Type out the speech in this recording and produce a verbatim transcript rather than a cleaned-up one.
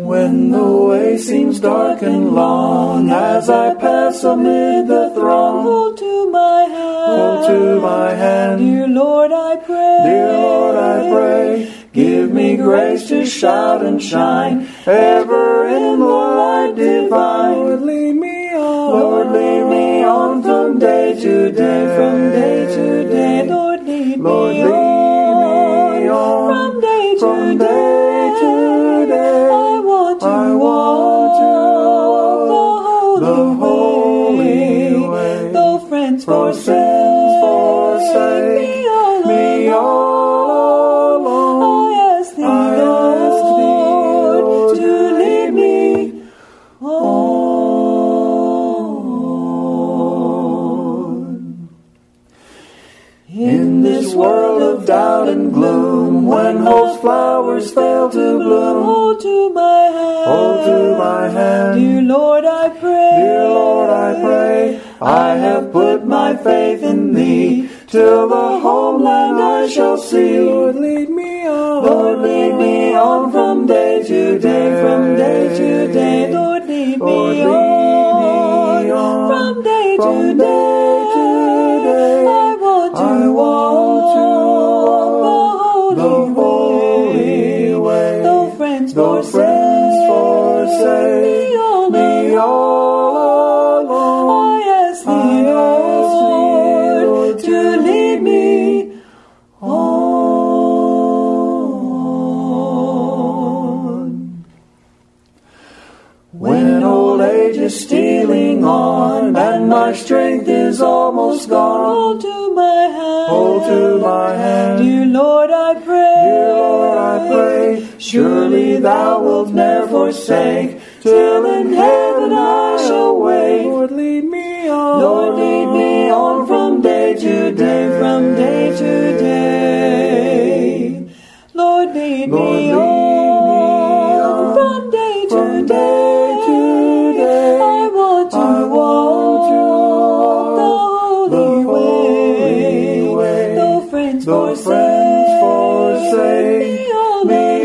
When the way seems dark and long, as I pass amid the throng, hold to my hand, hold to my hand. Dear Lord, I pray, dear Lord, I pray, give me grace to shout and shine, ever in the light divine. Lord, lead me on, Lord, lead me on from day to day, from day to day. Lord, lead Lord, me lead on, me on, from day to from day. day to day. I want to I walk, want to the walk holy, the holy way. Though friends Though forsake, sins forsake me all me alone, all alone, I ask thee, I Lord, ask thee, Lord, to lead me on. In this world of doubt and gloom, when hope's flowers fail to bloom, hold to my hand, hold to my hand. Dear Lord, I pray, dear Lord, I pray, I have put my faith in thee, till the homeland I shall see. Lord, lead me on, Lord, lead me on from day to day, from day to day. Lord, lead Lord, me lead on, me on from day from to day day. to day. I want to I walk, want to the walk holy the holy way. Though friends Though forsake, friends forsake me all me all alone, I ask thee, I ask thee, Lord, Lord, to lead me on. When old age is stealing on, and my strength is almost gone, hold to my hand, hold to my hand. Dear Lord, I pray, dear Lord, I pray, surely thou wilt ne'er forsake, till in heaven I shall wait. Lord, lead me on, Lord, lead me on from day to day, from day to day. Lord, lead Lord, me lead on, me on from day to from day. day to day. I want to I walk, want to walk the holy, the holy way. way. Though friends Though forsake, friends forsake me all me